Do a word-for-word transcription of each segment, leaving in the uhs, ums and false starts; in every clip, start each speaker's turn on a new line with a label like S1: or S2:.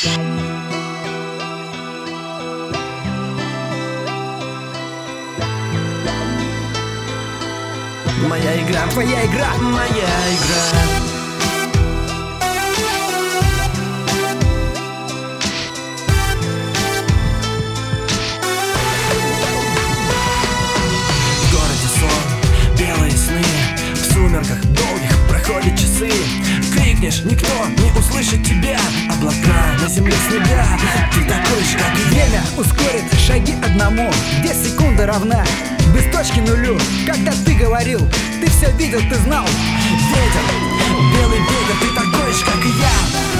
S1: Моя игра, твоя игра, моя игра. В городе сон, белые сны, в сумерках долгих проходят часы. Крикнешь, никто не услышит тебя. Облака на земле снега, ты такой же, как и
S2: время ускорит шаги одному, где секунда равна без точки нулю. Когда ты говорил, ты все видел, ты знал.
S1: Ветер, белый ветер, ты такой же, как и я.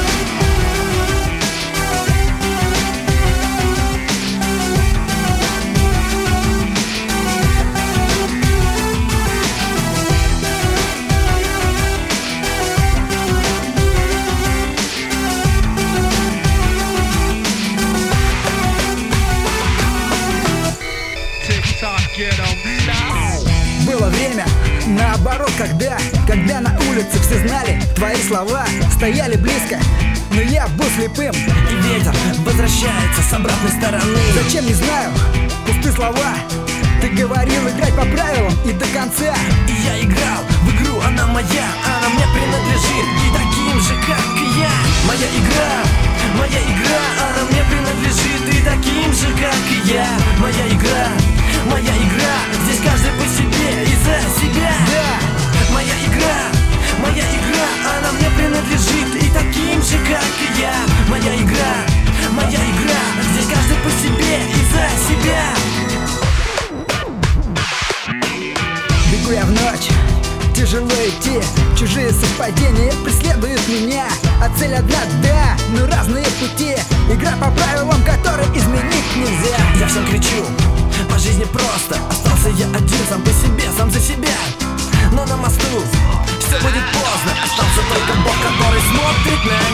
S2: Было время, наоборот, когда Когда на улице все знали твои слова, стояли близко, но я был слепым.
S1: И ветер возвращается с обратной стороны.
S2: Зачем, не знаю, пустые слова. Ты говорил играть по правилам и до конца.
S1: И я играл в игру, она моя, она мне принадлежит. И таким же, как и я. Моя игра, моя игра, она мне принадлежит. И таким же, как и я. Моя игра, моя игра, здесь каждый по себе и за себя.
S2: Да.
S1: Моя игра, моя игра, она мне принадлежит. И таким же, как и я. Моя игра, моя игра, здесь каждый по себе и за себя.
S2: Бегу я в ночь, тяжело идти, чужие совпадения преследуют меня. А цель одна, да, но разные пути. Игра по правилам, которые изменить нельзя.
S1: Я всем кричу, по жизни просто. Остался я один, сам по себе, сам за себя. Но на мосту все будет поздно. Остался только Бог, который смотрит на